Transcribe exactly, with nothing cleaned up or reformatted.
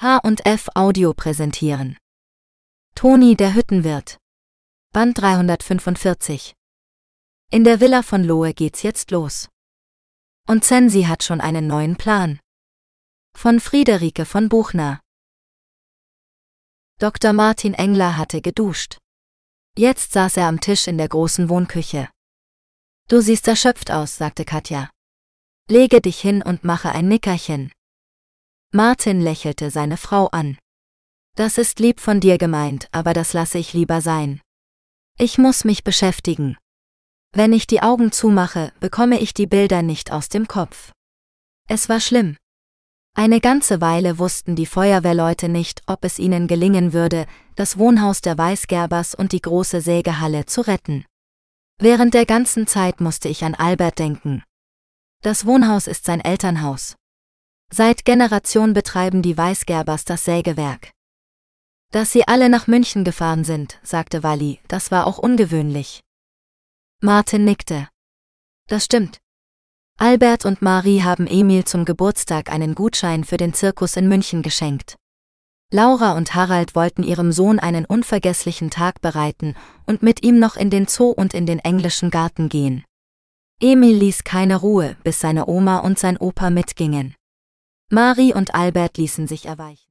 H und F Audio präsentieren. Toni der Hüttenwirt. Band dreihundertfünfundvierzig. In der Villa von Lohe geht's jetzt los. Und Zensi hat schon einen neuen Plan. Von Friederike von Buchner. Doktor Martin Engler hatte geduscht. Jetzt saß er am Tisch in der großen Wohnküche. »Du siehst erschöpft aus«, sagte Katja. »Lege dich hin und mache ein Nickerchen.« Martin lächelte seine Frau an. »Das ist lieb von dir gemeint, aber das lasse ich lieber sein. Ich muss mich beschäftigen. Wenn ich die Augen zumache, bekomme ich die Bilder nicht aus dem Kopf.« Es war schlimm. Eine ganze Weile wussten die Feuerwehrleute nicht, ob es ihnen gelingen würde, das Wohnhaus der Weisgerbers und die große Sägehalle zu retten. Während der ganzen Zeit musste ich an Albert denken. Das Wohnhaus ist sein Elternhaus. Seit Generation betreiben die Weisgerbers das Sägewerk. Dass sie alle nach München gefahren sind, sagte Walli, das war auch ungewöhnlich. Martin nickte. Das stimmt. Albert und Marie haben Emil zum Geburtstag einen Gutschein für den Zirkus in München geschenkt. Laura und Harald wollten ihrem Sohn einen unvergesslichen Tag bereiten und mit ihm noch in den Zoo und in den englischen Garten gehen. Emil ließ keine Ruhe, bis seine Oma und sein Opa mitgingen. Marie und Albert ließen sich erweichen.